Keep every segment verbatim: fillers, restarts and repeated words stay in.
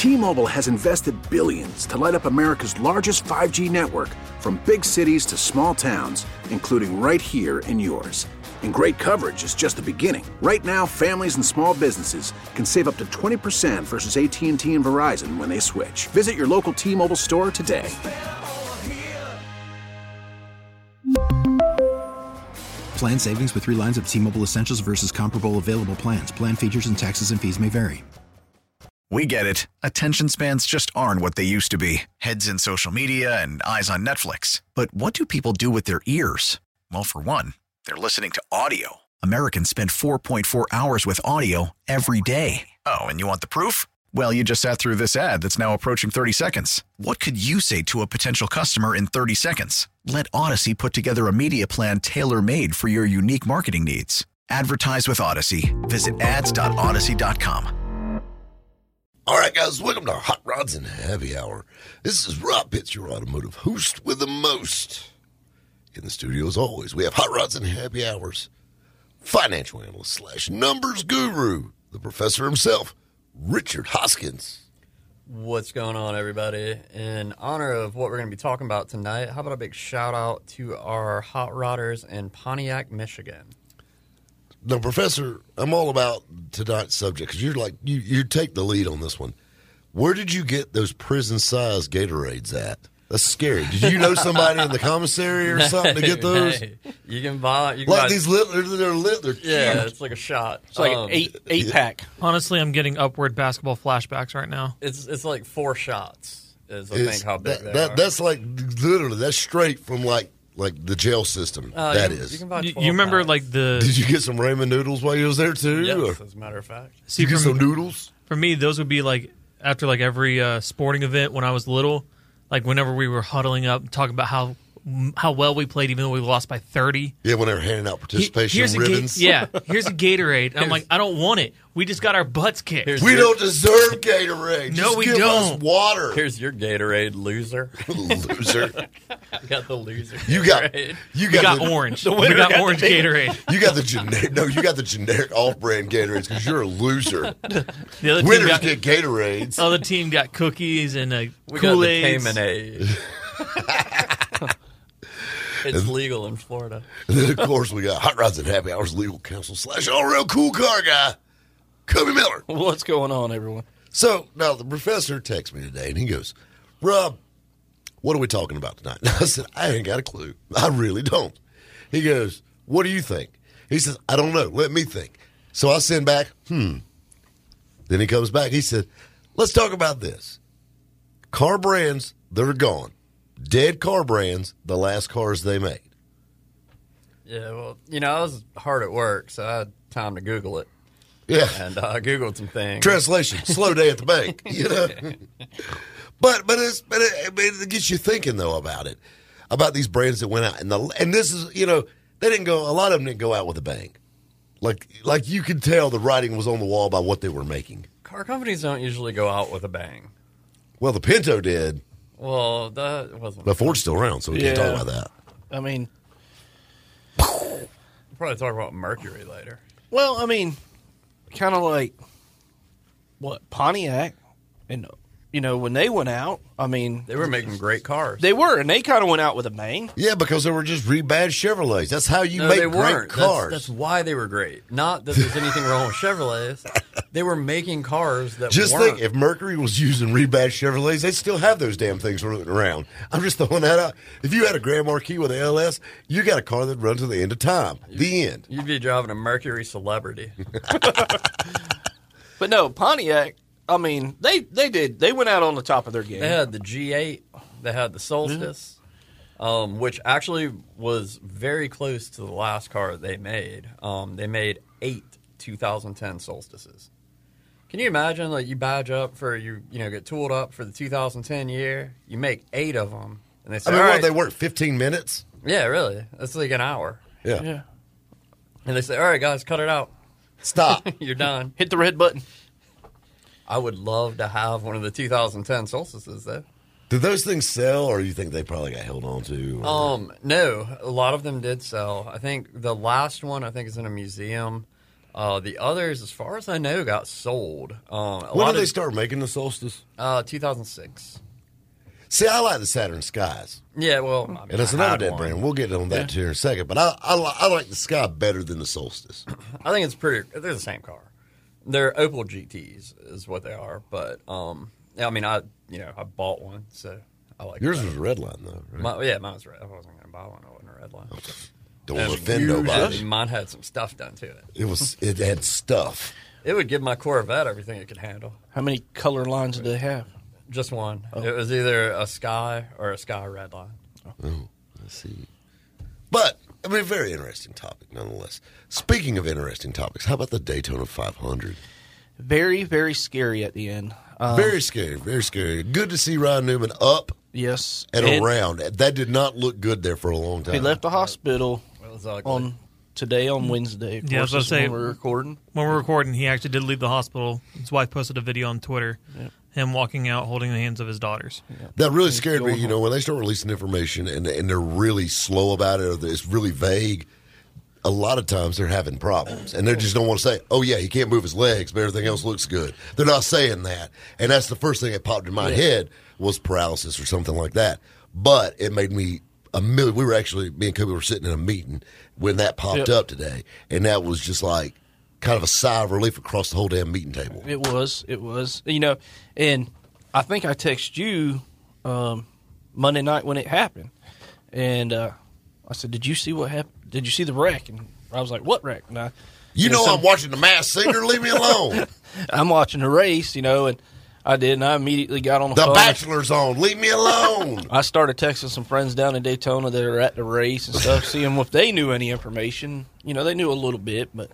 T-Mobile has invested billions to light up America's largest five G network, from big cities to small towns, including right here in yours. And great coverage is just the beginning. Right now, families and small businesses can save up to twenty percent versus A T and T and Verizon when they switch. Visit your local T-Mobile store today. Plan savings with three lines of T-Mobile Essentials versus comparable available plans. Plan features and taxes and fees may vary. We get it. Attention spans just aren't what they used to be. Heads in social media and eyes on Netflix. But what do people do with their ears? Well, for one, they're listening to audio. Americans spend four point four hours with audio every day. Oh, and you want the proof? Well, you just sat through this ad that's now approaching thirty seconds. What could you say to a potential customer in thirty seconds? Let Odyssey put together a media plan tailor-made for your unique marketing needs. Advertise with Odyssey. Visit ads dot odyssey dot com. All right, guys, welcome to Hot Rods and Happy Hour. This is Rob Pitts, your automotive host with the most. In the studio, as always, we have Hot Rods and Happy Hours financial analyst slash numbers guru, the professor himself, Richard Hoskins. What's going on, everybody? In honor of what we're going to be talking about tonight, how about a big shout out to our hot rodders in Pontiac, Michigan? Now, Professor, I'm all about tonight's subject because you're like, you, you take the lead on this one. Where did you get those prison-sized Gatorades at? That's scary. Did you know somebody in the commissary or something to get those? Hey, you can buy. You can like buy, these little, they're little. Yeah, huge. It's like a shot. It's like um, an eight eight yeah. pack. Honestly, I'm getting upward basketball flashbacks right now. It's it's like four shots. Is I it's, think how big that, they that, are. That's like literally. That's straight from like like the jail system. Uh, that you, is. You, can buy you, you remember packs. like the? Did you get some ramen noodles while you was there too? Yes, or? as a matter of fact. See, Did you get some noodles? For me, those would be like after like every uh, sporting event when I was little. Like whenever we were huddling up, talking about how how well we played, even though we lost by thirty. Yeah, when they were handing out participation here's ribbons. A ga- yeah, here's a Gatorade. I'm like, I don't want it. We just got our butts kicked. Here's we your, don't deserve Gatorade. No, just we give don't. Us water. Here's your Gatorade, loser. Loser. You got the loser. You got. Gatorade. You got, got the, orange. The we got, got orange Gatorade. You got the generic. No, you got the generic off-brand Gatorades because you're a loser. The other Winners got, get Gatorades. The other team got cookies and uh, we Kool-Aids. got the Caymanade. It's and, legal in Florida. And then, of course, we got Hot Rods and Happy Hours legal counsel slash all-around cool car guy, Cubby Miller. What's going on, everyone? So, now the professor texts me today, and he goes, Rob, what are we talking about tonight? And I said, I ain't got a clue. I really don't. He goes, what do you think? He says, I don't know. Let me think. So I send back, hmm. Then he comes back. He said, let's talk about this. Car brands that are gone. Dead car brands, the last cars they made. Yeah, well, you know, I was hard at work, so I had time to Google it. Yeah. And uh, I Googled some things. Translation, slow day at the bank, you know. But but, it's, but it, it gets you thinking, though, about it, about these brands that went out. And, the, and this is, you know, they didn't go, a lot of them didn't go out with a bang. Like, like you could tell the writing was on the wall by what they were making. Car companies don't usually go out with a bang. Well, the Pinto did. Well, that wasn't. But Ford's still around, so we yeah. can't talk about that. I mean, we'll probably talk about Mercury later. Well, I mean, kind of like what Pontiac, and you know when they went out, I mean, they were making great cars. They were, and they kind of went out with a bang. Yeah, because they were just rebadged Chevrolets. That's how you no, make they great weren't. cars. That's, that's why they were great. Not that there's anything wrong with Chevrolets. They were making cars that just weren't. think, if Mercury was using rebadged Chevrolets, they'd still have those damn things running around. I'm just throwing that out. If you had a Grand Marquis with an L S, you got a car that runs to the end of time. You, the end. You'd be driving a Mercury Celebrity. But no, Pontiac, I mean, they, they did. They went out on the top of their game. They had the G eight. They had the Solstice, mm-hmm. um, which actually was very close to the last car they made. Um, they made eight two thousand ten Solstices. Can you imagine, like, you badge up for, you you know, get tooled up for the two thousand ten year, you make eight of them, and they say, I mean, all what, right. they work fifteen minutes? Yeah, really. That's like an hour. Yeah. Yeah. And they say, all right, guys, cut it out. Stop. You're done. Hit the red button. I would love to have one of the two thousand ten Solstices, though. Did those things sell, or you think they probably got held on to? Or? Um, no, a lot of them did sell. I think the last one, I think, is in a museum. Uh, the others, as far as I know, got sold. Um, a When lot did they of, start making the Solstice? Uh, two thousand six. See, I like the Saturn Skies. Yeah, well, I mean, And that's I another had dead one. brand. We'll get on that here in a second. But I, I, li- I like the Sky better than the Solstice. I think it's pretty. They're the same car. They're Opel G Ts, is what they are. But um, I mean, I you know I bought one, so I like Yours it. was a red line, though, right? My, yeah, mine was red. I wasn't going to buy one. I wasn't a red line. Don't And offend usually nobody. Mine had some stuff done to it. It was. It had stuff. It would give my Corvette everything it could handle. How many color lines do they have? Just one. It was either a Sky or a Sky red line. Oh, I see. But, I mean, very interesting topic, nonetheless. Speaking of interesting topics, how about the Daytona five hundred? Very, very scary at the end. Um, Very scary, very scary. Good to see Ryan Newman up yes. and, around. That did not look good there for a long time. He left the hospital It was ugly. on today on Wednesday. Of Yeah, I was course, about to is say- when we're recording. When we're recording, he actually did leave the hospital. His wife posted a video on Twitter, him walking out holding the hands of his daughters. That really scared me, going you know, when they start releasing information and, and they're really slow about it or it's really vague, a lot of times they're having problems. And they just don't want to say, oh, yeah, he can't move his legs, but everything else looks good. They're not saying that. And that's the first thing that popped in my Yeah. head was paralysis or something like that. But it made me a million. We were actually, me and Kobe were sitting in a meeting when that popped Yep. up today. And that was just like kind of a sigh of relief across the whole damn meeting table. It was. It was. You know, and I think I texted you um, Monday night when it happened. And uh, I said, did you see what happened? Did you see the wreck? And I was like, what wreck? And I, You know, know, some- I'm watching The Masked Singer. Leave me alone. I'm watching the race, you know, and I did, and I immediately got on the, The phone. Bachelor's on. Leave me alone. I started texting some friends down in Daytona that are at the race and stuff, seeing if they knew any information. You know, they knew a little bit, but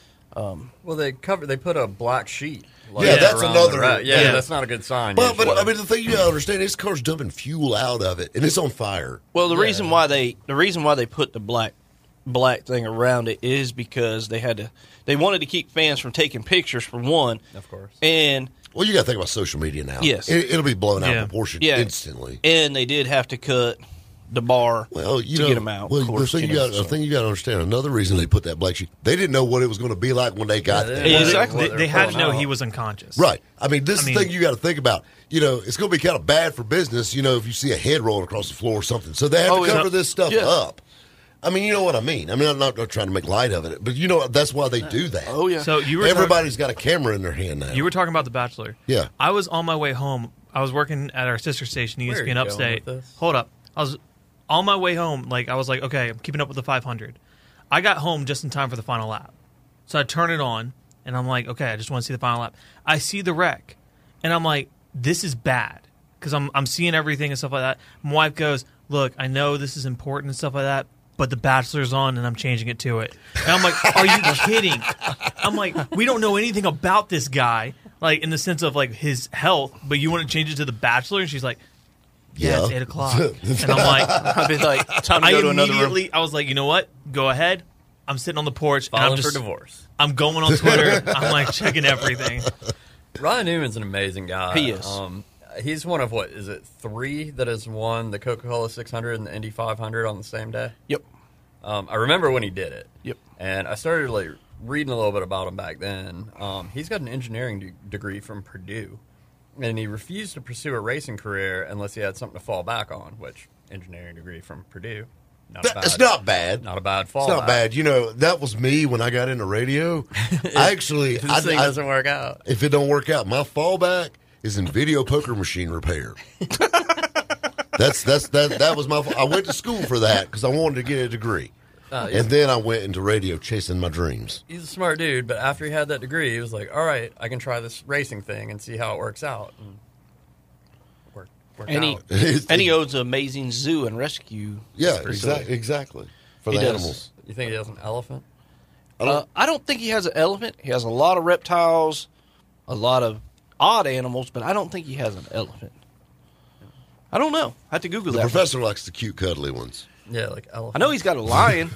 Well, they covered. They put a black sheet. like, Yeah, that's around another- the ra- Yeah, yeah. that's not a good sign. But, but usually. I mean, the thing you gotta understand, this car's dumping fuel out of it, and it's on fire. well, the Yeah. reason why they the reason why they put the black black thing around it is because they had to they wanted to keep fans from taking pictures for one, of course. and Well, you got to think about social media now. Yes. it, it'll be blown out Yeah. of proportion Yeah. instantly. and they did have to cut the bar Well, you to know, get them out. Well, of course, the thing you you, know, got, so. the thing you got to understand. Another reason they put that black sheet, they didn't know what it was going to be like when they got Yeah, there. they- Yeah, exactly. They, What they they're had to pulling know out. he was unconscious. Right. I mean, this I is mean- the thing you got to think about. You know, it's going to be kind of bad for business. You know, if you see a head rolling across the floor or something, so they have Oh, to yeah. cover this stuff Yeah. up. I mean, you know what I mean. I mean, I'm not, not trying to make light of it, but you know that's why they do that. Oh yeah. So you were talk- Everybody's got a camera in their hand now. you were talking about The Bachelor. Yeah. I was on my way home. I was working at our sister station, Where are E S P N you going Upstate. with this? Hold up. I was on my way home. Like I was like, okay, I'm keeping up with the five hundred. I got home just in time for the final lap. So I turn it on, and I'm like, okay, I just want to see the final lap. I see the wreck, and I'm like, this is bad because I'm I'm seeing everything and stuff like that. My wife goes, look, I know this is important and stuff like that, but The Bachelor's on, and I'm changing it to it. And I'm like, are you kidding? I'm like, we don't know anything about this guy, like in the sense of like his health, but you want to change it to The Bachelor? And she's like, yeah, Yeah. it's eight o'clock. And I'm like, I'd be like, time to I go to another room. immediately, I was like, you know what? Go ahead. I'm sitting on the porch, and Filing I'm just, for divorce. I'm going on Twitter. I'm like checking everything. Ryan Newman's an amazing guy. He is. Um, he's one of what is it three that has won the Coca-Cola six hundred and the Indy five hundred on the same day. Yep. Um, I remember when he did it. Yep. And I started like reading a little bit about him back then. Um, he's got an engineering de- degree from Purdue, and he refused to pursue a racing career unless he had something to fall back on. Which engineering degree from Purdue, not That- bad. it's not bad. not a bad fallback. It's not bad. You know, that was me when I got into radio. I actually, This I, thing I- doesn't work out. if it don't work out, my fallback is in video poker machine repair. that's that's that that was my. I went to school for that because I wanted to get a degree, Uh, he's, and then I went into radio chasing my dreams. he's a smart dude, but after he had that degree, he was like, "All right, I can try this racing thing and see how it works out." And worked, worked And he, out. and he owns an amazing zoo and rescue. Yeah, facility. exactly, exactly for He the does. animals. You think he has an elephant? Uh, I don't think he has an elephant. He has a lot of reptiles, a lot of odd animals, but I don't think he has an elephant. I don't know. I have to Google The that. professor likes the cute, cuddly ones. Yeah, like elephant. I know he's got a lion.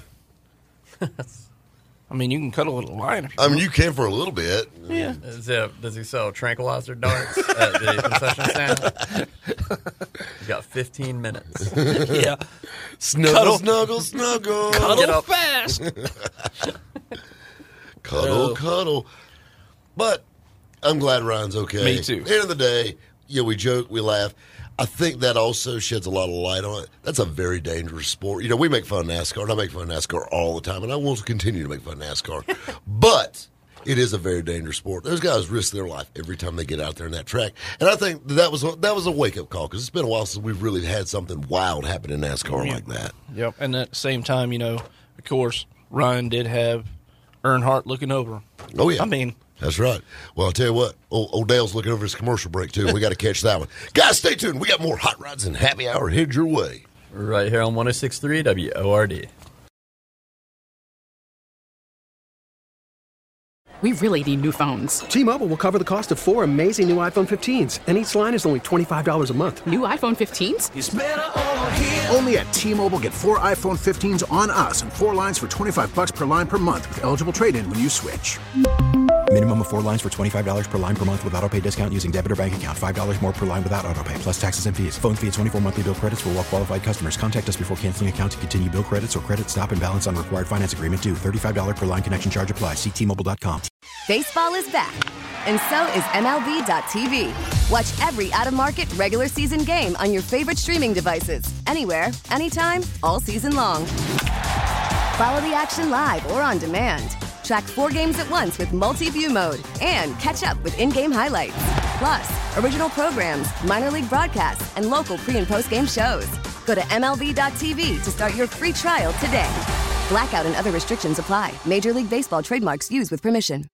I mean, you can cuddle with a lion. If you I mean, you can for a little bit. Yeah. Is it, does he sell tranquilizer darts at the concession stand? He's got fifteen minutes. yeah. Snuggle, Cuddle. snuggle, snuggle. Cuddle up. fast. Cuddle, Oh. cuddle. But I'm glad Ryan's okay. Me too. At the end of the day, yeah, we joke, we laugh. I think that also sheds a lot of light on it. That's a very dangerous sport. You know, we make fun of NASCAR, and I make fun of NASCAR all the time, and I will continue to make fun of NASCAR. But it is a very dangerous sport. Those guys risk their life every time they get out there in that track. And I think that was a, that was a wake-up call because it's been a while since we've really had something wild happen in NASCAR Yeah. like that. Yep. And at the same time, you know, of course, Ryan did have Earnhardt looking over him. Oh, yeah. I mean, That's right. Well, I'll tell you what, old, old Dale's looking over his commercial break, too. We got to catch that one. Guys, stay tuned. We got more Hot Rods and Happy Hour headed your way. Right here on one oh six point three W O R D. We really need new phones. T-Mobile will cover the cost of four amazing new iPhone fifteens, and each line is only twenty-five dollars a month. New iPhone fifteens? Only at T-Mobile, get four iPhone fifteens on us and four lines for twenty-five bucks per line per month with eligible trade-in when you switch. Minimum of four lines for twenty-five dollars per line per month with autopay discount using debit or bank account. five dollars more per line without autopay, plus taxes and fees. Phone fee at twenty-four monthly bill credits for well-qualified customers. Contact us before canceling account to continue bill credits or credit stop and balance on required finance agreement due. thirty-five dollars per line connection charge applies. See T Mobile dot com. Baseball is back, and so is M L B dot T V. Watch every out-of-market regular season game on your favorite streaming devices, anywhere, anytime, all season long. Follow the action live or on demand. Track four games at once with multi-view mode and catch up with in-game highlights. Plus, original programs, minor league broadcasts, and local pre- and post-game shows. Go to M L B dot T V to start your free trial today. Blackout and other restrictions apply. Major League Baseball trademarks used with permission.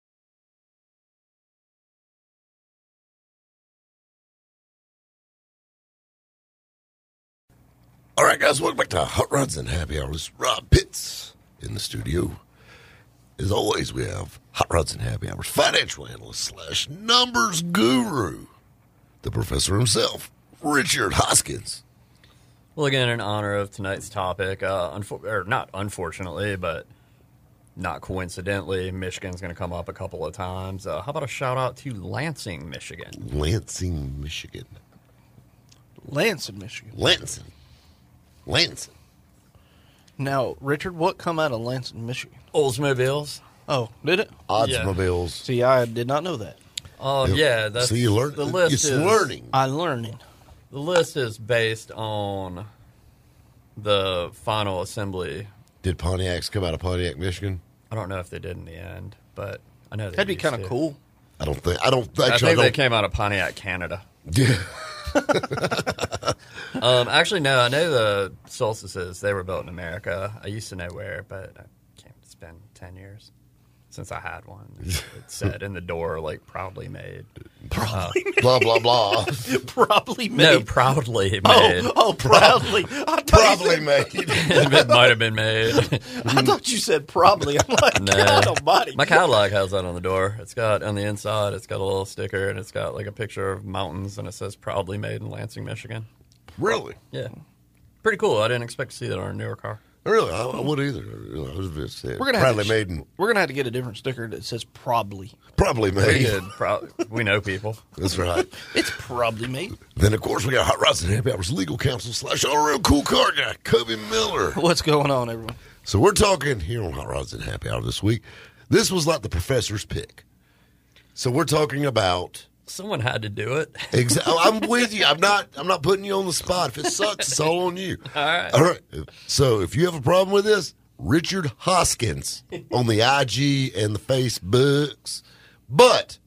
All right, guys, welcome back to Hot Rods and Happy Hours. Rob Pitts in the studio. As always, we have Hot Rods and Happy Hours financial analyst slash numbers guru, the professor himself, Richard Hoskins. Well, again, in honor of tonight's topic, uh, unfo- or not unfortunately, but not coincidentally, Michigan's going to come up a couple of times. Uh, how about a shout out to Lansing, Michigan? Lansing, Michigan. Lansing, Michigan. Lansing. Lansing. Now, Richard, what come out of Lansing, Michigan? Oldsmobiles. Oh, did it? Oddsmobiles. See, I did not know that. Oh, uh, yeah. That's, so you learn. The list It's is, learning. I'm learning. The list is based on the final assembly. Did Pontiacs come out of Pontiac, Michigan? I don't know if they did in the end, but I know they That'd be used kind of to. cool. I don't think. I don't. Actually, I I think don't, they came out of Pontiac, Canada. Yeah. um, actually, no. I know the Solstices. They were built in America. I used to know where, but I can't. It's been ten years since I had one. It said in the door, like, proudly made. Probably uh, made. Blah, blah, blah. Probably made. No, proudly made. Oh, oh proudly. I Probably made. It might have been made. I thought you said probably. I'm like, No. God almighty. My Cadillac has that on the door. It's got, on the inside, it's got a little sticker, and it's got, like, a picture of mountains, and it says proudly made in Lansing, Michigan. Really? Yeah. Pretty cool. I didn't expect to see that on a newer car. Really? I, I would either. I was just saying. We're gonna Proudly have to, made and We're gonna have to get a different sticker that says probably. probably We made. did. Pro- we know people. That's right. It's probably made. Then, of course, we got Hot Rods and Happy Hours legal counsel slash all real cool car guy, Kobe Miller. What's going on, everyone? So we're talking here on Hot Rods and Happy Hour this week. This was like the professor's pick. So we're talking about. Someone had to do it. Exactly. I'm with you. I'm not. I'm not putting you on the spot. If it sucks, it's all on you. All right. All right. So if you have a problem with this, Richard Hoskins on the I G and the Facebooks. But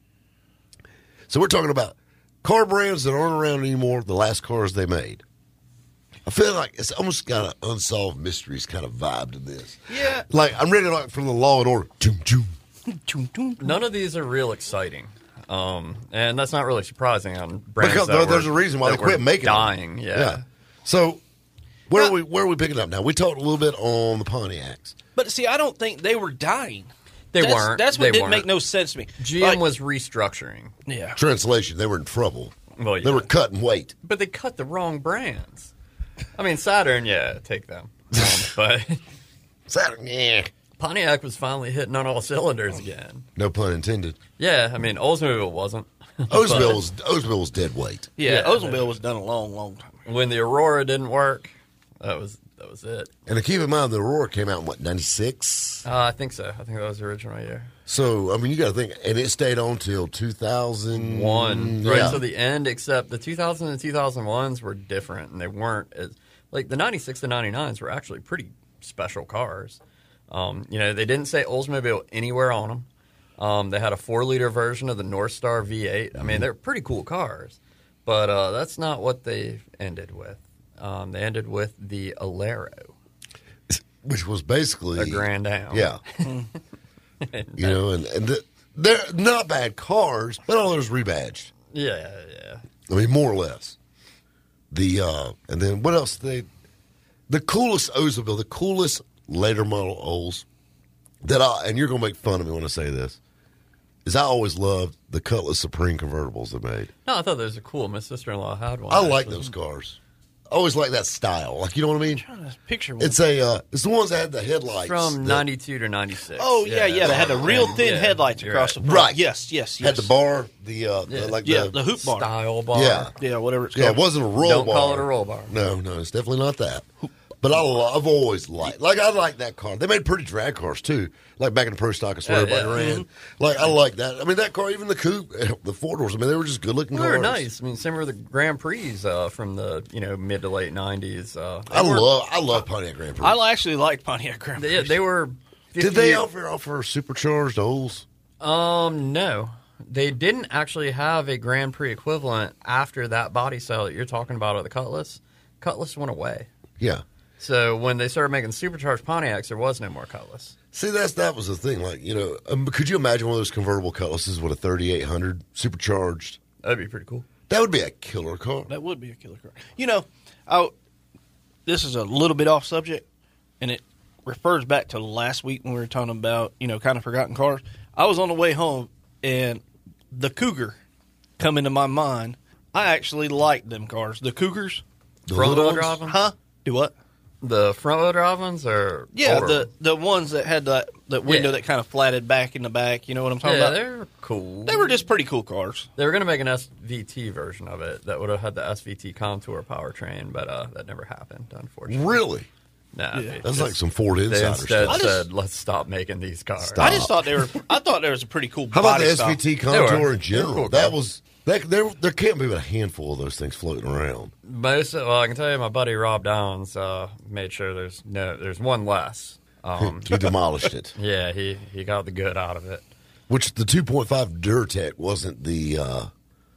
so we're talking about car brands that aren't around anymore. The last cars they made. I feel like it's almost got an unsolved mysteries kind of vibe to this. Yeah. Like I'm ready like from the Law and Order. Choom, choom. None of these are real exciting. Um, and that's not really surprising on brands Because that there- were, there's a reason why that they quit were making them. dying. Yeah. Yeah. So where are we where are we picking up now? We talked a little bit on the Pontiacs. But see, I don't think they were dying. They that's, weren't. That's what They didn't weren't. make no sense to me. G M Like, was restructuring. yeah. Translation, they were in trouble. Well, yeah. They were cutting weight. But they cut the wrong brands. I mean, Saturn, yeah, take them. Um, but Saturn, yeah. Pontiac was finally hitting on all cylinders again. No pun intended. Yeah, I mean, Oldsmobile wasn't. Oldsmobile was Oldsmobile was dead weight. Yeah, Yeah. Oldsmobile was done a long, long time ago. When the Aurora didn't work, that was that was it. And to keep in mind, the Aurora came out in, what, ninety-six? Uh, I think so. I think that was the original year. So, I mean, you got to think, and it stayed on till two thousand One, right yeah. to the end, except the two thousand and two thousand ones were different, and they weren't as, like, the ninety-six to ninety-nines were actually pretty special cars. Um, you know, they didn't say Oldsmobile anywhere on them. Um, they had a four-liter version of the North Star V eight. I mean, they're pretty cool cars, but uh, that's not what they ended with. Um, they ended with the Alero, which was basically a Grand Am. Yeah, you know, and and the, they're not bad cars, but all those rebadged. Yeah, yeah. I mean, more or less. The uh, and then what else? They the coolest Oldsmobile, the coolest later model Olds that I and you're gonna make fun of me when I say this. Is I always loved the Cutlass Supreme convertibles they made. No, I thought those were cool. My sister-in-law had one. I like actually. those cars. I always like that style. Like, you know what I mean? I'm trying to picture one. It's a uh, it's the ones that had the headlights From that ninety-two to ninety-six. Oh yeah, yeah. They had the real thin Yeah, headlights you're across right. the front. Right. Yes, yes, yes. had the bar, the uh, Yeah. the, like Yeah, the, the hoop bar. Style bar. Yeah. Yeah, whatever it's called. yeah. It wasn't a roll Don't bar. call it a roll bar. No, no, it's definitely not that. But I lo- I've always liked, like, I like that car. They made pretty drag cars, too. Like, back in the pro stock, I swear Yeah, everybody yeah. ran. Like, I like that. I mean, that car, even the coupe, the four doors, I mean, they were just good-looking They cars. were nice. I mean, same with the Grand Prix uh, from the you know mid to late nineties. Uh, they I were- love I love Pontiac Grand Prix. I actually liked Pontiac Grand Prix. They, they were. Did they fifty offer, offer supercharged Olds? Um, no, they didn't actually have a Grand Prix equivalent after that body style that you're talking about at the Cutlass. Cutlass went away. Yeah. So when they started making supercharged Pontiacs, there was no more Cutlass. See, that's that was the thing. Like, you know, um, could you imagine one of those convertible Cutlasses with a thirty-eight hundred supercharged? That'd be pretty cool. That would be a killer car. That would be a killer car. You know, I, this is a little bit off subject, and it refers back to last week when we were talking about, you know, kind of forgotten cars. I was on the way home, and the Cougar come into my mind. I actually liked them cars. The Cougars. The Front little wheel ones? drive 'em? Huh? Do what? The front wheel drive ones or Yeah, older? the the ones that had that, that window Yeah. that kind of flatted back in the back. You know what I'm talking yeah, about? they were cool. They were just pretty cool cars. They were going to make an S V T version of it that would have had the S V T Contour powertrain, but uh, that never happened, unfortunately. Really? No, Yeah. That's like some Ford They Insider instead stuff. I just- said, "Let's stop making these cars." Stop. I just thought they were. I thought there was a pretty cool. How about body the style. S V T They were. Contour in They were general? cool That cars. was that. There, there can't be but a handful of those things floating around. Most, well, I can tell you, my buddy Rob Downs uh, made sure there's no, there's one less. Um, He demolished it. yeah, he he got the good out of it. Which the two point five Duratec wasn't the uh,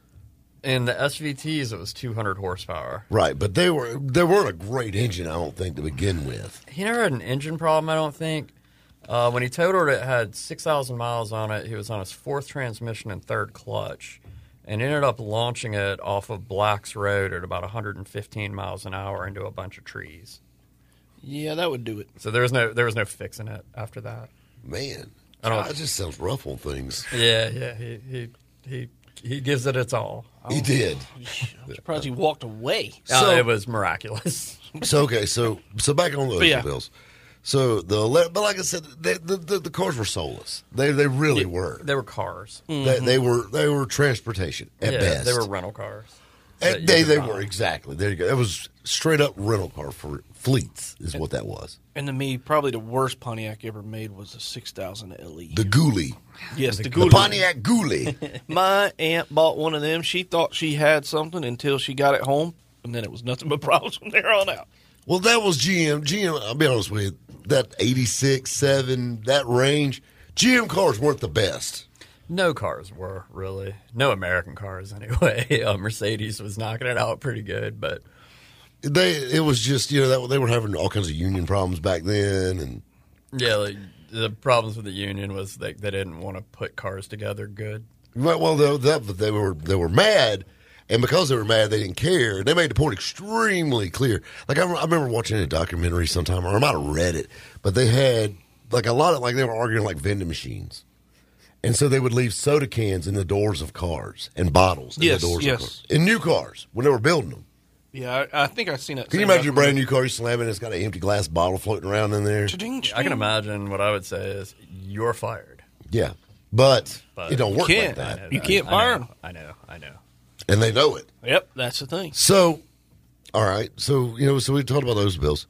In the S V Ts, it was two hundred horsepower. right, but they were they weren't a great engine, I don't think, to begin with. He never had an engine problem, I don't think. Uh, when he totaled it, it had six thousand miles on it. He was on his fourth transmission and third clutch, and ended up launching it off of Black's Road at about one hundred fifteen miles an hour into a bunch of trees. Yeah, that would do it. So there was no there was no fixing it after that. Man, I don't- that just sounds rough on things. Yeah, yeah, he he he, he gives it its all. He did. I'm surprised he walked away. Uh, So- it was miraculous. So okay, so so back on the But yeah. bills. So the ele- but like I said, they, the, the the cars were soulless. They they really were. They were cars. They, they were they were transportation at yeah, best. they were rental cars. And that you they could they buy. were exactly there. You go. It was straight up rental car for fleets is what that was. And to me, probably the worst Pontiac ever made was the six thousand L E. The Ghoulie, yes, the, the Goulet. Pontiac Ghoulie. My aunt bought one of them. She thought she had something until she got it home, and then it was nothing but problems from there on out. Well, that was G M. G M. I'll be honest with you. That eighty-six, seven, that range, G M cars weren't the best. No cars were, really. No American cars, anyway. Uh, Mercedes was knocking it out pretty good, but They it was just you know that they were having all kinds of union problems back then, and yeah, like, the problems with the union was they, they didn't want to put cars together good. well, well they, that, but they were they were mad, and because they were mad, they didn't care. And they made the point extremely clear. Like I, I remember watching a documentary sometime, or I might have read it, but they had like a lot of like they were arguing like vending machines. And so they would leave soda cans in the doors of cars and bottles in Yes, the doors yes. of cars. In new cars, when they were building them. Yeah, I, I think I've seen it. Can you imagine a brand new car you slam it and it's got an empty glass bottle floating around in there? I can imagine what I would say is, you're fired. Yeah. But, But it don't work can't. like I that. know You that. can't I fire know, 'em. I know, I know. And they know it. Yep, that's the thing. So, all right. So, you know, so we talked about those bills.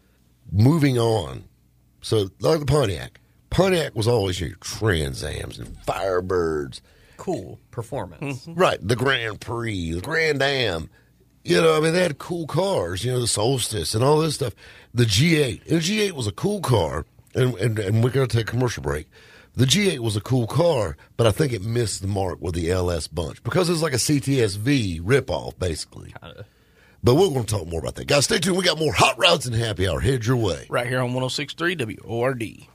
moving on. So, like the Pontiac. Pontiac was always your Trans Ams and Firebirds. Cool performance. Mm-hmm. Right. The Grand Prix, the Grand Am. You know, I mean, they had cool cars, you know, the Solstice and all this stuff. The G eight. And the G eight was a cool car, and, and, and we're going to take a commercial break. The G eight was a cool car, but I think it missed the mark with the L S bunch because it was like a C T S V ripoff, basically. Kinda. But we're going to talk more about that. Guys, stay tuned. We got more Hot Rods and Happy Hour. Head your way. Right here on one oh six point three W O R D.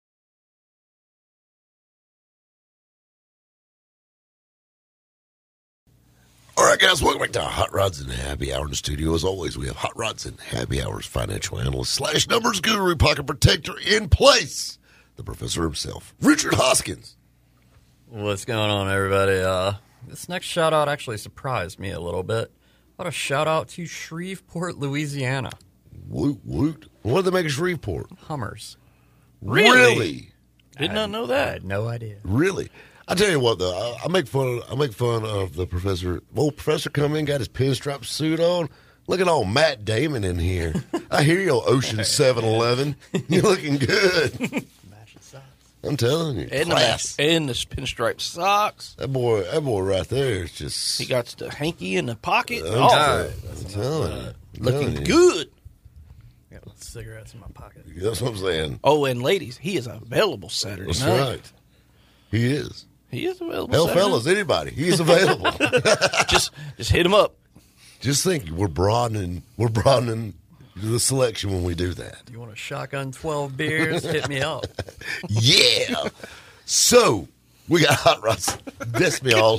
All right, guys, welcome back to Hot Rods and Happy Hour in the studio. As always, we have Hot Rods and Happy Hour's financial analyst slash numbers guru, pocket protector in place, the professor himself, Richard Hoskins. What's going on, everybody? Uh, this next shout-out actually surprised me a little bit. What a shout-out to Shreveport, Louisiana. Woot, woot. What did they make of Shreveport? Hummers. Really? Really? Did I not had, know I that. had no idea. Really? I tell you what, though, I, I make fun. I make fun of the professor. Old professor come in, got his pinstripe suit on. Look at old Matt Damon in here. I hear you, Ocean seven eleven. You're looking good. Matching socks. I'm telling you, And the, class. and the pinstripe socks. That boy, that boy right there is just. He got the hanky in the pocket. I'm, Oh, telling, I'm telling you, I'm looking telling you. good. Got little cigarettes in my pocket. That's what I'm saying. Oh, and ladies, he is available Saturday That's night. right. He is. He is available. Hell, Saturday fellas, anybody, he's available. night. just, just hit him up. Just think, we're broadening, we're broadening the selection when we do that. You want a shotgun twelve beers? Hit me up. Yeah. So we got Hot Rods. That's me all.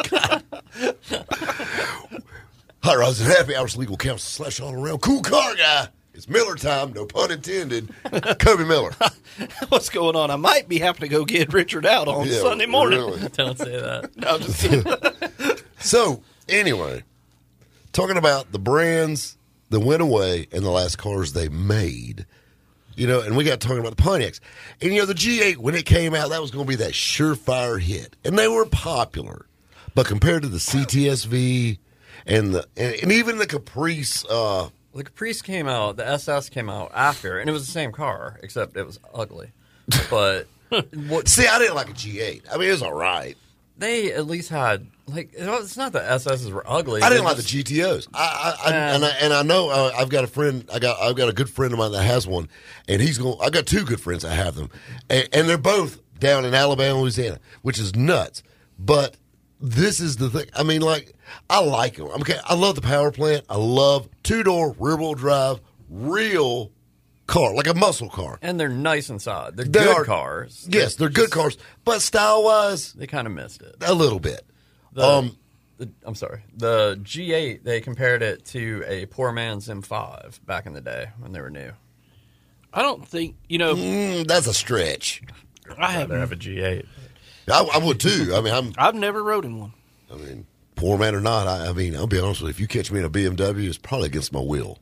Hot Rods and Happy Hours legal counsel slash all around cool car guy. It's Miller time, no pun intended. Kobe Miller. What's going on? I might be having to go get Richard out on Yeah, Sunday morning. really. Don't say that. No, I'm just kidding. So anyway, talking about the brands that went away and the last cars they made. You know, and we got talking about the Pontiacs. And, you know, the G eight, when it came out, that was going to be that surefire hit. And they were popular. But compared to the C T S V and the and, and even the Caprice, uh, The Caprice came out, the S S came out after, and it was the same car, except it was ugly. But what, see, I didn't like a G eight. I mean, it was all right. they at least had, like, it's not that S S's were ugly. I didn't They like the just- G T Os. I, I, I Yeah. and I and I know uh, I've got a friend. I got I've got a good friend of mine that has one, and he's going. I got two good friends that have them, and, and they're both down in Alabama, Louisiana, which is nuts. But this is the thing. I mean, like, I like them. Okay, I love the power plant. I love two door rear wheel drive, real car, like a muscle car. And they're nice inside. They're They good are- cars. Yes, they're good cars, but style wise, They kind of missed it. a little bit. The, um, the, I'm sorry. The G eight, they compared it to a poor man's M five back in the day when they were new. I don't think, you know, mm, that's a stretch. I have They have a G eight. I, I would too. I mean, I'm. I've never rode in one. I mean, poor man or not, I, I mean, I'll be honest with you. If you catch me in a B M W, it's probably against my will.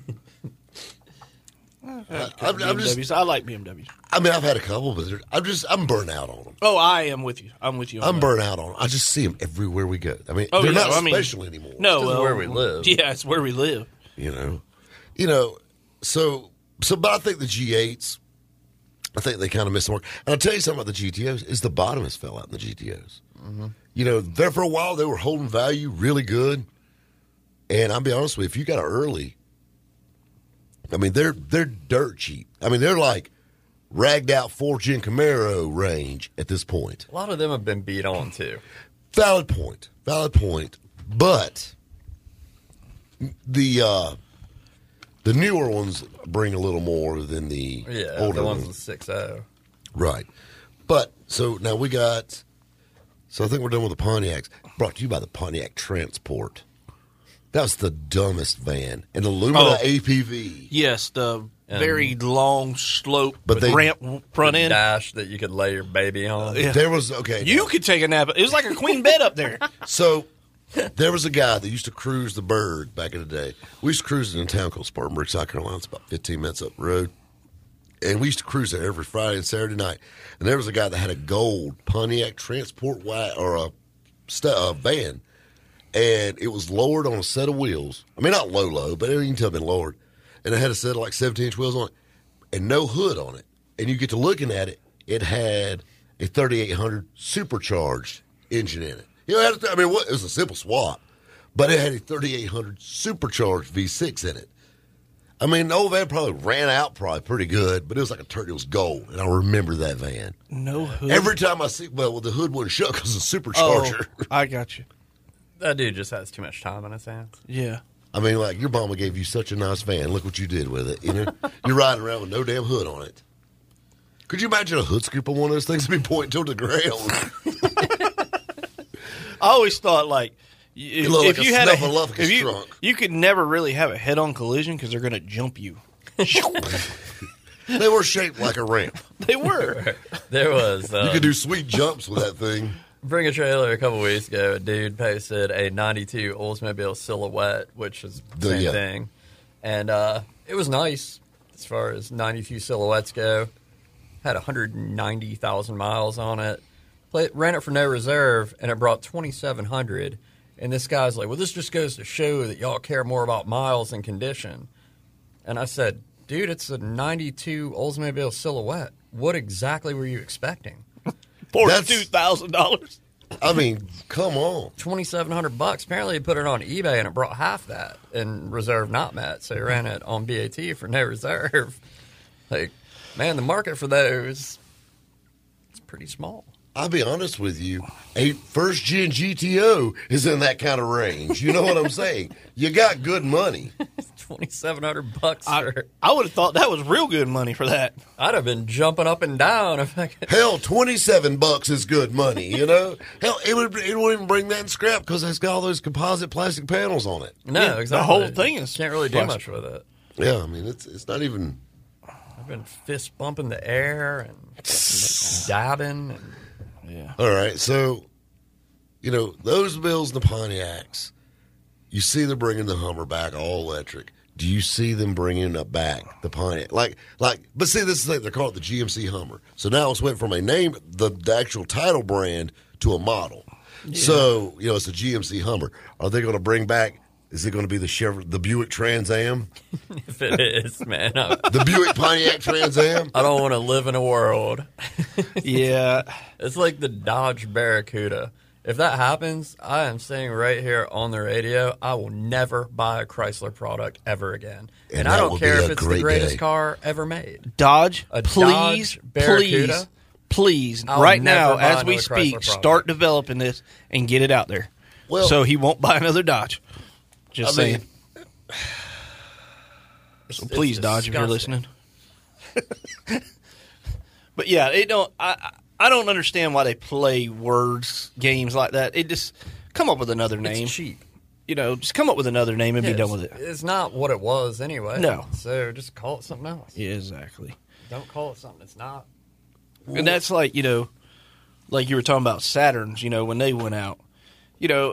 I, I'm, I'm B M Ws. just, I like B M Ws. I mean, I've had a couple, but they're- I'm just, I'm burnt out on them. Oh, I am with you. I'm with you. On I'm that. burnt out on them. I just see them everywhere we go. I mean, Oh, they're yeah, not I mean, special anymore. No, This is well, where we live. Yeah, it's where we live. You know, you know, so, so, but I think the G eights, I think they kind of missed the mark. And I'll tell you something about the G T Os is the bottom has fell out in the G T Os. Mm-hmm. You know, there for a while they were holding value really good. And I'll be honest with you, if you got it early, I mean, they're they're dirt cheap. I mean, they're like ragged out four-gen Camaro range at this point. A lot of them have been beat on, too. Valid point. Valid point. But the uh, the newer ones bring a little more than the Yeah, older the ones ones. with six oh. Right. But, so now we got, so I think we're done with the Pontiacs. Brought to you by the Pontiac Transport. That was the dumbest van. An Illumina Oh. A P V. Yes, the And- very long slope But with they- ramp front The end. dash that you could lay your baby on. Yeah. There was, okay. You could take a nap. It was like a queen bed up there. So there was a guy that used to cruise the Bird back in the day. We used to cruise it in a town called Spartanburg, South Carolina. It's about fifteen minutes up the road. And we used to cruise there every Friday and Saturday night. And there was a guy that had a gold Pontiac Transport wa- or a, st- a van. And it was lowered on a set of wheels. I mean, not low, low, but you can tell it had been lowered. and it had a set of like seventeen inch wheels on it, and no hood on it. And you get to looking at it, it had a thirty-eight hundred supercharged engine in it. You know, it had, I mean, what, it was a simple swap, but it had a thirty-eight hundred supercharged V six in it. I mean, the old van probably ran out probably pretty good, but it was like a turd. It was gold, and I remember that van. No hood. Every time I see, well, well the hood wouldn't show because of the supercharger. Oh, I got you. That dude just has too much time on his hands. Yeah. I mean, like, your mama gave you such a nice van. Look what you did with it. You know, you're riding around with no damn hood on it. Could you imagine a hood scoop on one of those things and be pointing toward the ground? I always thought, like, if, It looked if like a you had a, Snuffleupagus if you, trunk. you could never really have a head-on collision because they're going to jump you. They were shaped like a ramp. They were. There was. Um, You could do sweet jumps with that thing. Bring a Trailer a couple weeks ago, a dude posted a ninety-two Oldsmobile Silhouette, which is the The- same yeah. thing. And uh, it was nice as far as ninety-two Silhouettes go. Had one hundred ninety thousand miles on it. Play, ran it for no reserve, and it brought twenty-seven hundred. And this guy's like, well, this just goes to show that y'all care more about miles than condition. And I said, dude, it's a ninety-two Oldsmobile Silhouette. What exactly were you expecting? forty-two thousand dollars. I mean, come on. twenty-seven hundred bucks. Apparently, he put it on eBay and it brought half that in reserve not met. So he ran it on B A T for no reserve. Like, man, the market for those is pretty small. I'll be honest with you. A first gen G T O is in that kind of range. You know what I'm saying? You got good money. twenty-seven hundred bucks. I, For, I would have thought that was real good money for that. I'd have been jumping up and down if I could. Hell, twenty-seven bucks is good money, you know? Hell, it would it wouldn't even bring that in scrap because it's got all those composite plastic panels on it. No, Yeah, the exactly. whole thing is Can't really do plastic. much with it. Yeah, I mean, it's it's not even... I've been fist bumping the air and dabbing. And, Yeah. All right, so, you know, those Bills and the Pontiacs, you see them bringing the Hummer back all electric. Do you see them bringing it back, the Pontiac? Like, like, but see, this is the thing, they're called the G M C Hummer. So now it's went from a name, the, the actual title brand, to a model. So, you know, it's a G M C Hummer. Are they going to bring back, is it going to be the Chevrolet, the Buick Trans Am? if it is, man, I, The Buick Pontiac Trans Am? I don't want to live in a world. Yeah. It's like the Dodge Barracuda. If that happens, I am saying right here on the radio, I will never buy a Chrysler product ever again. And, And I that don't will care be if a it's the great greatest day. car ever made. Dodge, A please, Dodge Barracuda? please, please, I'll right never now, buy as we another speak, Chrysler start product. developing this and get it out there. Well- so he won't buy another Dodge. Just I saying. mean, So It's please, Dodge, if you're disgusting. listening. But yeah, it don't. I I I don't understand why they play words games like that. It just come up with another name. It's cheap. You know, just come up with another name and Yeah, be done it's- with it. It's not what it was anyway. No. So just call it something else. Yeah, exactly. Don't call it something it's not. And that's like, you know, like you were talking about Saturns, you know, when they went out. You know,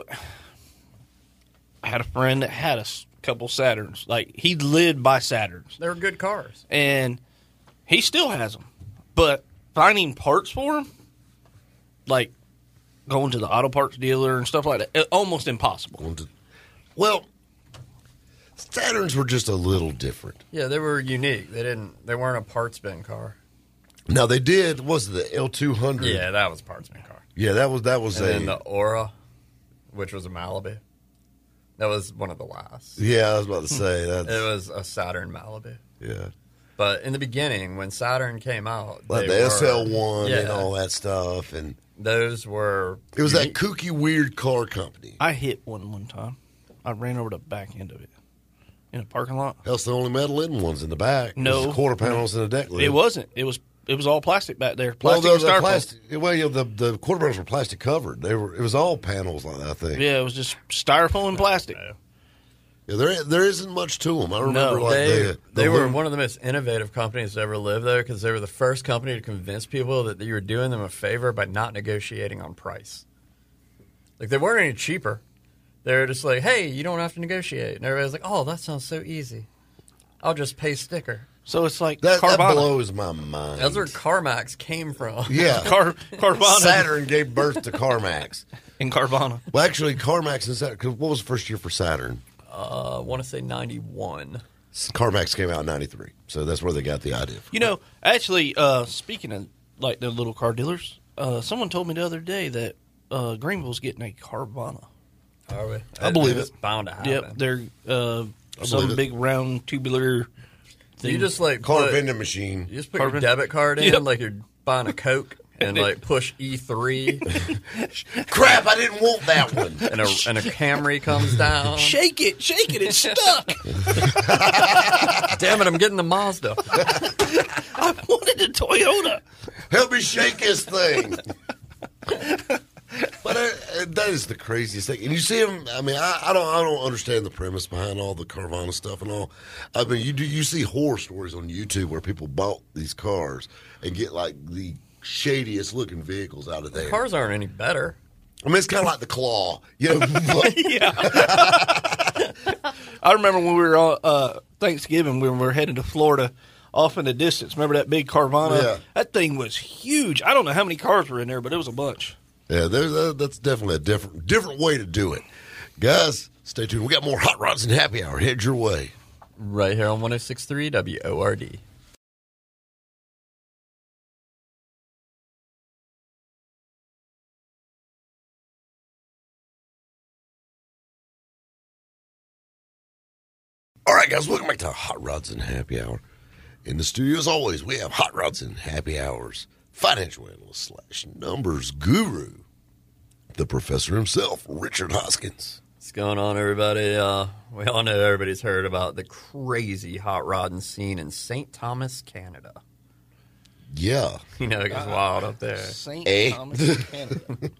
I had a friend that had a s- couple Saturns. Like, he lived by Saturns. They were good cars. And he still has them. But finding parts for them, like going to the auto parts dealer and stuff like that, it, almost impossible. well, Saturns were just a little different. Yeah, they were unique. They didn't. They weren't a parts bin car. Now they did. Was it the L two hundred? Yeah, that was a parts bin car. yeah. That was that was And a. then the Aura, which was a Malibu. That was one of the last. yeah, I was about to say that. It was a Saturn Malibu. Yeah, But in the beginning, when Saturn came out, like they the were- S L one yeah, and all that stuff, and those were. it was that unique. kooky, weird car company. I hit one one time. I ran over the back end of it in a parking lot. That's the only metal in ones in the back. No. It was quarter panels in the deck lid. It wasn't. It was It was all plastic back there. Well, Plastic the, and the styrofoam. plastic. Well, you know, the the quarter panels were plastic covered. They were. It was all panels like that. I think. Yeah, it was just styrofoam and plastic. Yeah, there there isn't much to them. I remember No, like they, the, the they were Lum- one of the most innovative companies to ever live there because they were the first company to convince people that you were doing them a favor by not negotiating on price. Like, they weren't any cheaper. They were just like, hey, you don't have to negotiate. And everybody's like, oh, that sounds so easy. I'll just pay sticker. So it's like that, that Carvana. blows my mind. That's where CarMax came from. Yeah, Car, Carvana Saturn gave birth to CarMax. and Carvana. Well, actually, CarMax and Saturn. 'Cause what was the first year for Saturn? Uh, I want to say ninety-one. CarMax came out in ninety-three, so that's where they got the idea from. You know, actually, uh, speaking of like the little car dealers, uh, someone told me the other day that uh, Greenville's getting a Carvana. Are we? I believe it's it. bound to happen. Yep, they're uh, some believe it. big round tubular. So you just like Car put, vending machine. You just put Car your ven- debit card in Yep. like you're buying a Coke and like push E three Crap, I didn't want that one. and a and a Camry comes down. Shake it, shake it, it's stuck. Damn it, I'm getting the Mazda. I wanted a Toyota. Help me shake this thing. But uh, that is the craziest thing. And you see them. I mean, I, I don't. I don't understand the premise behind all the Carvana stuff and all. I mean, you do. You see horror stories on YouTube where people bought these cars and get like the shadiest looking vehicles out of there. Cars aren't any better. I mean, it's kind of like the Claw. You know, Yeah. I remember when we were on uh, Thanksgiving, when we were heading to Florida, off in the distance. Remember that big Carvana? Yeah. That thing was huge. I don't know how many cars were in there, but it was a bunch. Yeah, there's a, that's definitely a different different way to do it. Guys, stay tuned. We got more Hot Rods and Happy Hour. Head your way. Right here on one oh six point three W O R D. All right, guys, welcome back to Hot Rods and Happy Hour. In the studio, as always, we have Hot Rods and Happy Hours financial analyst slash numbers guru, the professor himself, Richard Hoskins. What's going on, everybody? Uh, we all know everybody's heard about the crazy hot rodding scene in Saint Thomas, Canada. Yeah. You know, it gets wild up there. Saint Eh? Thomas, Canada.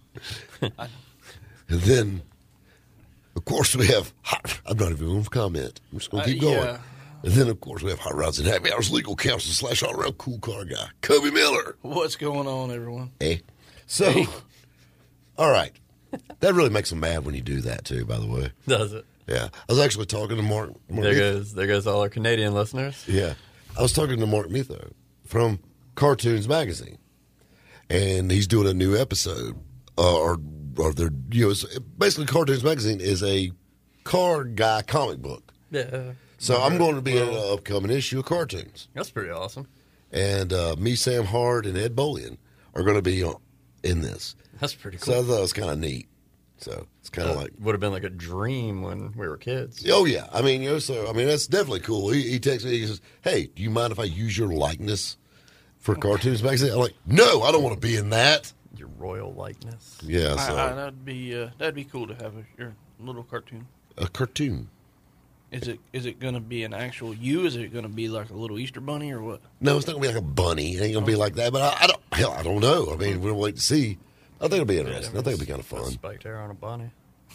And then, of course, we have hot, I'm not even going to comment. I'm just going to keep Uh, going. yeah. And then, of course, we have Hot Rods and Happy Hours legal counsel slash all-around cool car guy, Cubby Miller. What's going on, everyone? Eh? So, all right. That really makes them mad when you do that, too, by the way. Does it? Yeah. I was actually talking to Mark. Mark There Meath- goes, there goes all our Canadian listeners. Yeah. I was talking to Mark Mitho from Cartoons Magazine, and he's doing a new episode. Uh, or, or they're, you know, it's, basically, Cartoons Magazine is a car guy comic book. Yeah. So I'm going to be in an upcoming issue of Cartoons. That's pretty awesome. And uh, me, Sam Hard, and Ed Bolian are going to be on, in this. That's pretty So cool. I thought it was kind of neat. So it's kind of like, Would have been like a dream when we were kids. oh, yeah. I mean, you know, so, I mean, that's definitely cool. He, he texts me, he says, hey, do you mind if I use your likeness for Cartoons Magazine? I'm like, no, I don't want to be in that. Your royal likeness. Yeah, so I, I, that'd be uh, that'd be cool to have a, your little cartoon. a cartoon. Is it is it going to be an actual you? Is it going to be like a little Easter bunny or what? No, it's not going to be like a bunny. It ain't going to be like that. But I, I don't, hell, I don't know. I mean, we'll wait to see. I think it'll be interesting. I think it'll be kind of Put fun. Spiked hair on a bunny.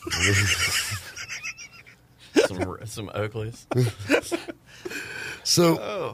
some some Oakleys. So,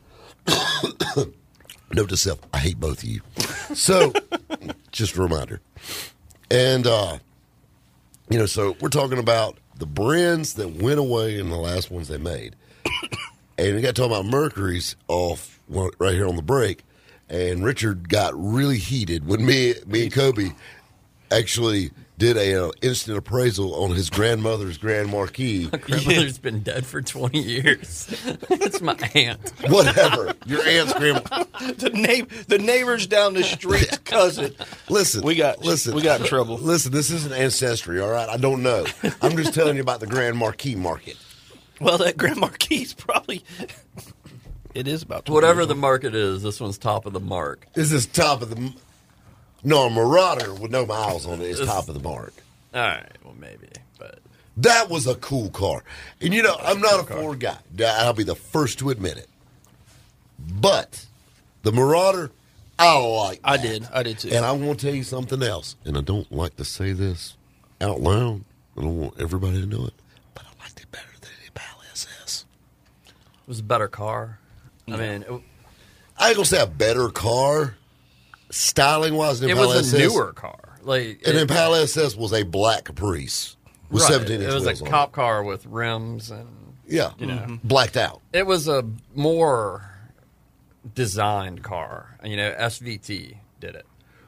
note to self, I hate both of you. So, just a reminder. And, uh, you know, so we're talking about the brands that went away in the last ones they made. And we got talking about Mercury's off right here on the break. And Richard got really heated when me, me and Kobe actually did a uh, instant appraisal on his grandmother's Grand Marquis. My grandmother's been dead for twenty years. It's my aunt. Whatever. Your aunt's grandma. the name the neighbors down the street's cousin. Listen, We got listen. we got in trouble. Listen, this isn't ancestry, all right? I don't know. I'm just telling you about the Grand Marquis market. Well, that Grand Marquis probably it is about twenty Whatever years the old. market is, this one's top of the mark. This is top of the. No, a Marauder with no miles on it is top of the mark. All right, well maybe, but That was a cool car. And you know, I'm not a Ford guy. I'll be the first to admit it. But the Marauder, I like I that. did. I did too. And I want to tell you something else. And I don't like to say this out loud. I don't want everybody to know it. But I liked it better than the Impala S S. it was a better car. I mean, it, I ain't going to say a better car. Styling-wise, an it Impala was a S S. newer car. Like An it, Impala S S was a black Caprice with right, seventeen inch It was wheels a on cop car with rims and it. Yeah. you know. Blacked out. It was a more designed car. You know, S V T did it.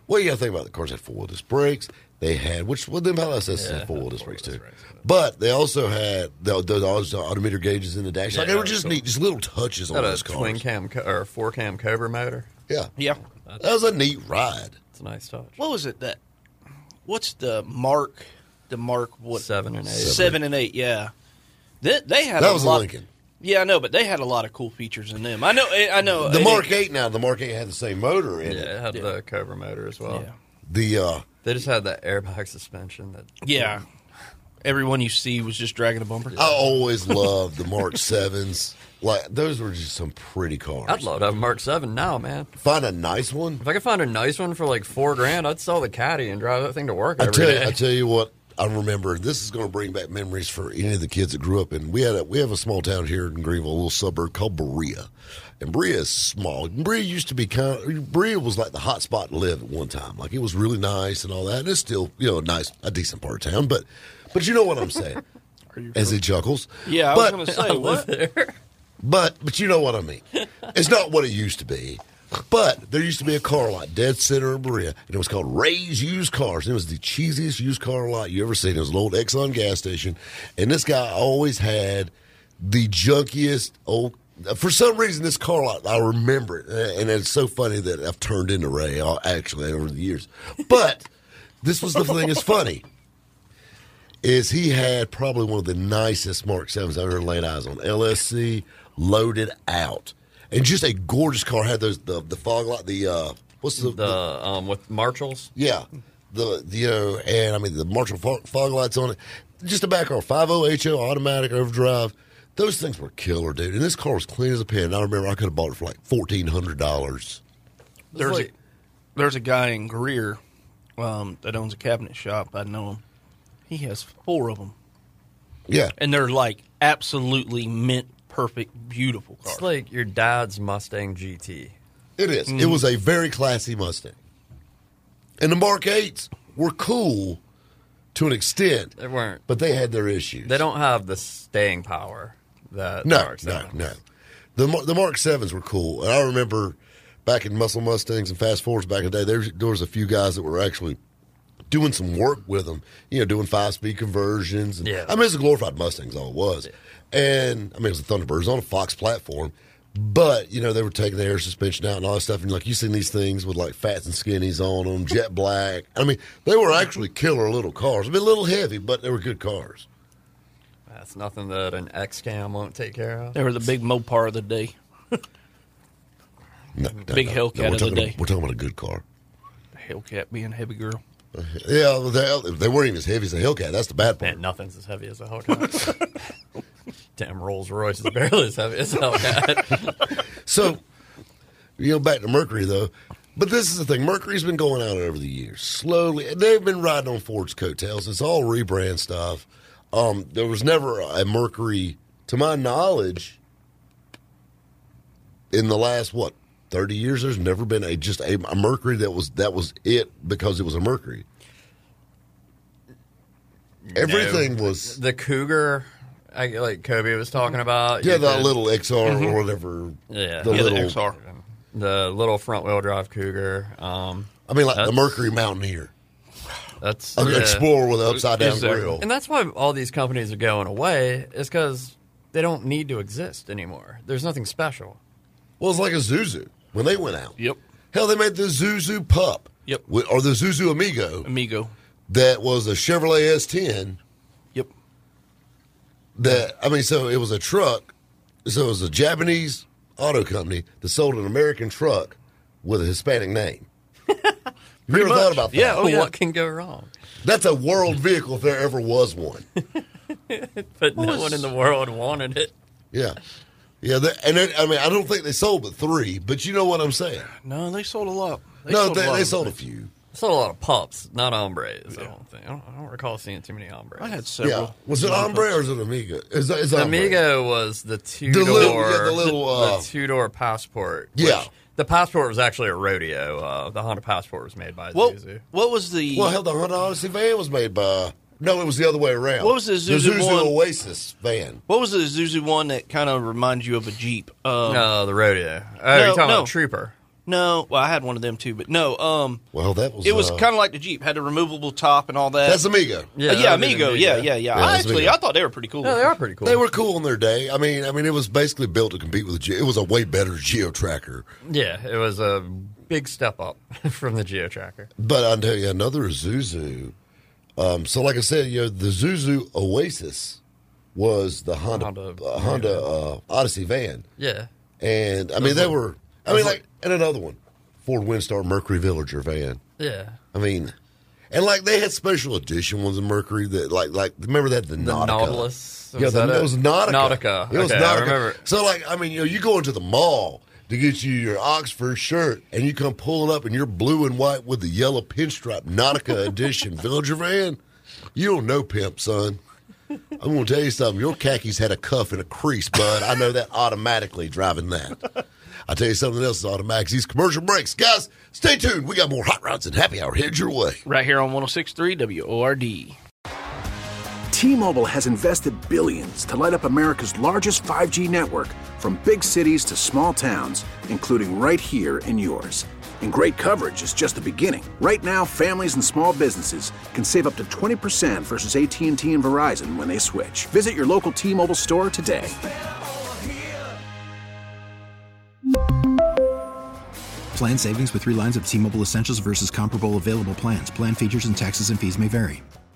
Well, you got to think about it. The cars had four-wheel disc brakes. They had, which, well, the Impala S S Yeah, had four-wheel disc brakes, too. brakes, But they also had the, the, those odometer gauges in the dash. Yeah, like, they were that was just cool. neat, just little touches on Got a those cars. twin cam co- or four cam Cobra motor. Yeah. Yeah. That was a neat ride. It's a nice touch. What was it that? What's the Mark? The Mark what? Seven and eight. Seven and eight. Yeah. They, they had That a was a lot. Lincoln. Yeah, I know, but they had a lot of cool features in them. I know. I know. The it- Mark eight now, the Mark eight had the same motor in Yeah, it. it had the Cobra motor as well. Yeah. The, uh, They just had that airbag suspension. That Yeah. Everyone you see was just dragging a bumper. I always loved the Mark sevens. Like, those were just some pretty cars. I'd love to have a Mark seven now, man. Find a nice one. If I could find a nice one for like four grand, I'd sell the Caddy and drive that thing to work I every tell day. you, I tell you what, I remember. This is going to bring back memories for any of the kids that grew up in. We had a, we have a small town here in Greenville, a little suburb called Berea, and Berea is small. Berea used to be kind of Berea was like the hot spot to live at one time. Like, it was really nice and all that. And it's still, you know, a nice, a decent part of town. But but you know what I'm saying? As he chuckles. Yeah, I but, was going to say what? There. But but you know what I mean. It's not what it used to be. But there used to be a car lot dead center in Berea, and it was called Ray's Used Cars. It was the cheesiest used car lot you ever seen. It was an old Exxon gas station, and this guy always had the junkiest old. For some reason, this car lot, I remember it, and it's so funny that I've turned into Ray actually over the years. But this was the thing that's funny. Is he had probably one of the nicest Mark sevens I've ever laid eyes on. L S C, loaded out. And just a gorgeous car. Had those, the, the fog light, the, uh, what's the, The um with Marshalls. yeah. The, the, you know, and I mean, the Marshall fog, fog lights on it. Just a back car, five oh H O, automatic, overdrive. Those things were killer, dude. And this car was clean as a pin. And I remember I could have bought it for like fourteen hundred dollars. There's like- a there's a guy in Greer um, that owns a cabinet shop. I know him. He has four of them, Yeah. and they're like absolutely mint perfect, beautiful cars. It's like your dad's Mustang G T. It is. It was a very classy Mustang. And the Mark eights were cool to an extent, They weren't. but they had their issues. They don't have the staying power that No, Mark no, seven no. has. The Mar- the Mark sevens were cool, and I remember back in Muscle Mustangs and Fast Forwards back in the day, there, there was a few guys that were actually doing some work with them, you know, doing five speed conversions. And, Yeah. I mean, it's a glorified Mustang's all it was, and I mean, it was a Thunderbird, it was on a Fox platform, but you know, they were taking the air suspension out and all that stuff, and like you seen these things with like fats and skinnies on them, jet black. I mean, they were actually killer little cars. I mean, a little heavy, but they were good cars. That's nothing that an X-Cam won't take care of. They were the big Mopar of the day. No, no, Big no, Hellcat no, we're of the talking day. about- We're talking about a good car. Hellcat being a heavy girl. Yeah, they, they weren't even as heavy as a Hellcat. That's the bad part. Man, nothing's as heavy as a Hellcat. Damn, Rolls Royce is barely as heavy as a Hellcat. So, you know, back to Mercury, though. But this is the thing. Mercury's been going out over the years, slowly. And they've been riding on Ford's coattails. It's all rebrand stuff. Um, there was never a Mercury, to my knowledge, in the last, what, thirty years, there's never been a just a, a Mercury that was that was it because it was a Mercury. Everything No. was... The Cougar, I, like Kobe was talking about. Yeah, you the could- little X R or whatever. Yeah. The Yeah, little, the X R. The little front wheel drive Cougar. Um, I mean, like the That's- Mercury Mountaineer. that's An yeah. Explorer with an upside down Exactly. grill. And that's why all these companies are going away, is because they don't need to exist anymore. There's nothing special. Well, it's like a Zuzu when they went out. Yep. Hell, they made the Zuzu Pup. Yep. With- Or the Zuzu Amigo Amigo. that was a Chevrolet S ten. Yep. That I mean, so it was a truck. So it was a Japanese auto company that sold an American truck with a Hispanic name. You ever much. thought about that? Yeah. Oh, yeah. What can go wrong? That's a world vehicle if there ever was one. But no one in the world wanted it. Yeah. Yeah, they, and they, I mean, I don't think they sold but three, but you know what I'm saying. No, they sold a lot. They no, sold a they, lot they of sold a things. few. Sold a lot of pups, not hombres. I don't think. I don't, I don't recall seeing too many hombres. I had several. Yeah. Was it Hombre or is it Amiga? Is, is The Hombre. Amigo was the two The door, little- yeah, the little, uh, the two door Passport. Yeah. which- the Passport was actually a rodeo. Uh, the Honda Passport was made by What, Zuzu. what was the Well, hell, the Honda Odyssey van was made by. No, it was the other way around. What was the Zuzu Zuzu one? Oasis van? what was the Zuzu one that kind of reminds you of a Jeep? Um, No, the rodeo. Oh, No, you're talking no. about Trooper. No, well, I had one of them too, but no. Um, well, that was it was uh, kind of like the Jeep, had a removable top and all that. That's Amigo. Yeah, uh, yeah, Amigo. Yeah, yeah, yeah. yeah I actually, Amigo. I thought they were pretty cool. Yeah, they are pretty cool. They were cool in their day. I mean, I mean, it was basically built to compete with the Geo. It was a way better Geo Tracker. Yeah, it was a big step up from the Geo Tracker. But I'll tell you another Isuzu. Um, so, like I said, you know, the Isuzu Oasis was the Honda Honda, uh, Honda yeah. uh, Odyssey van. Yeah. And, I mean, they were, I mean, like, and another one, Ford Windstar Mercury Villager van. Yeah. I mean, and, like, they had special edition ones in Mercury that, like, like remember that, the, The Nautica? Nautilus. Yeah, the, it was Nautica. Nautica. It was Okay, Nautica. I remember. So, like, I mean, you know, you go into the mall to get you your Oxford shirt, and you come pulling up in your blue and white with the yellow pinstripe Nautica edition Villager van. You don't know pimp, son. I'm going to tell you something. Your khakis had a cuff and a crease, bud. I know that automatically driving that. I'll tell you something else is automatic. These commercial breaks. Guys, stay tuned. We got more Hot Rods and Happy Hour headed your way. Right here on one oh six point three W O R D. T-Mobile has invested billions to light up America's largest five G network, from big cities to small towns, including right here in yours. And great coverage is just the beginning. Right now, families and small businesses can save up to twenty percent versus A T and T and Verizon when they switch. Visit your local T-Mobile store today. Plan savings with three lines of T-Mobile Essentials versus comparable available plans. Plan features and taxes and fees may vary.